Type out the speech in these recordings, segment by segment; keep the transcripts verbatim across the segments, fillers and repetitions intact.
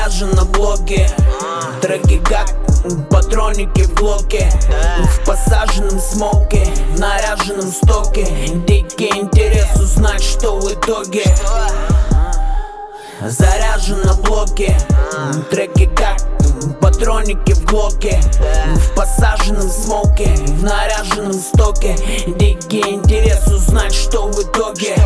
Заряжен на блоке, треки как патроники в блоке, в посаженном смоке, в наряженном стоке. Дикий интерес узнать, что в итоге. Заряжен на блоке, треки как патроники в блоке, в посаженном смоке, в наряженном стоке. Дикий интерес узнать, что в итоге.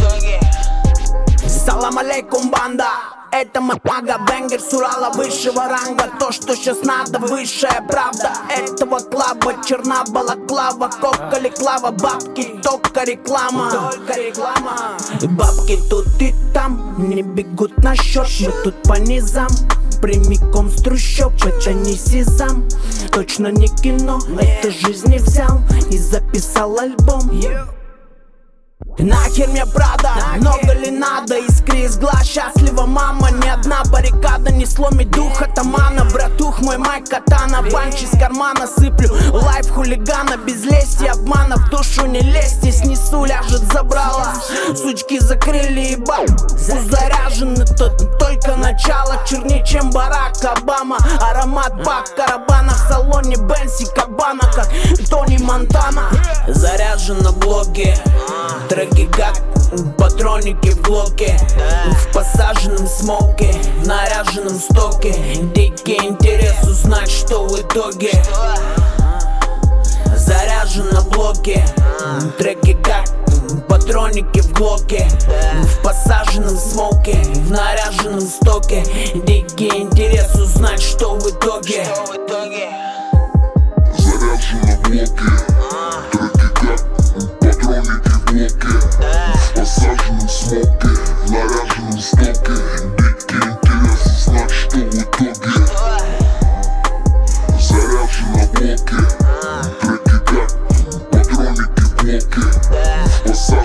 Салам алейкум, банда! Это мага, бенгер с Урала высшего ранга. То, что сейчас надо, высшая правда этого клаба. Черна балаклава, кока клава, бабки, только реклама. Только реклама. Бабки тут и там не бегут на счет. Мы тут по низам, прямиком с трущоб. Это не сезам, точно не кино. Это жизнь не взял и записал альбом. Нахер мне Прада, много ли надо? Искри из глаз, счастлива мама. Ни одна баррикада не сломит дух атамана. Братух мой майк катана, панч из кармана сыплю. Лайф хулигана, без лести, обмана. В душу не лезьте, снесу, ляжет забрала. Сучки закрыли ебать, заряжены тут только начало. Чернее, чем Барак Обама. Аромат бак, карабана в салоне Бенси Кабана, как Тони Монтана. Заряжен на блоке, треки как патроники в блоке, в посаженном смоке, в наряженном стоке. Дикий интерес узнать, что в итоге. Заряжен на блоке, треки как патроники в блоке, в посаженном смоке, в наряженном стоке. Дикий интерес узнать, что в итоге. Заряжен на блоке, треки как патроники в блоке, в посаженном смоке, в наряженном стоке. Дикий интерес узнать, что в итоге. Заряжен на блоке, треки как патроники в блоке, в посаженном